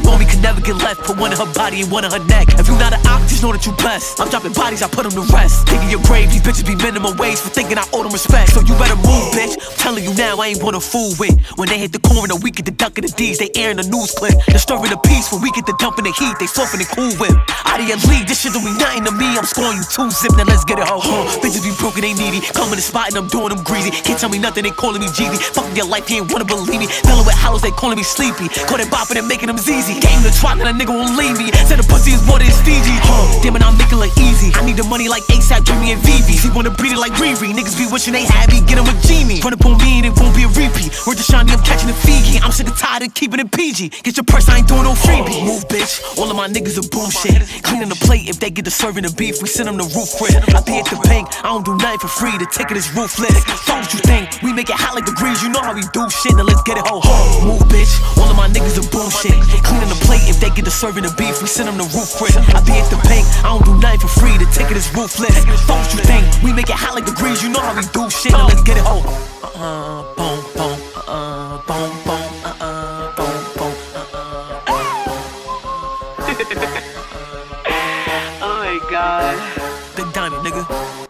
on me, can never get left. Put one in her body and one in her neck. If you not an op, just know that you blessed. I'm dropping bodies, I put them to rest. Digging your grave, these bitches be minimum wage for thinking I owe them respect. So you better move, bitch. I'm telling you now, I ain't wanna fool with. When they hit the corner, we get the dunk of the D's. They airing the news clip. Disturbing the peace when we get the dump in the heat. They soften and cool whip. Out of your league, this shit don't mean nothing to me. I'm scoring you 2-zip, now let's get it ho. Bitches be broken, they needy. Coming to spot and I'm doing them greedy. Can't tell me nothing, they calling me GD. Fucking your life, you ain't wanna believe me. Dealing with hollows, they calling me sleepy. Call it bopping and making them ZZ. Game the twat, and a nigga won't leave me. Said the pussy is more than Fiji. Damn it, I'm making it easy. I need the money like ASAP, Jimmy and Vivi. He wanna beat it like Riri. Niggas be wishing they had me, get him a genie. Run up on me and it won't be a repeat. Word to Shani, I'm catching the Fiji. I'm sick and tired of keeping it PG. Get your purse, I ain't doing no freebie. Move, bitch. All of my niggas are boom shit. Cleaning the plate if they get to serving the beef. We send them to roof crib. I be at the bank, I don't do nothing for free. The ticket is ruthless. Fuck what you think. We make it hot like degrees. You know how we do shit. Now let's get it ho. Move, bitch. All of my niggas are boom shit. Cleaning the plate if they get to serving the beef. We send them to roof crib. I be at the bank, I don't do nothing for free. The ticket is ruthless. Fuck what you think. We make it hot like degrees. You know how we do shit. Now let's get it ho. Boom, boom. Boom, boom. Boom, boom. Oh my god. Big Diamond, nigga.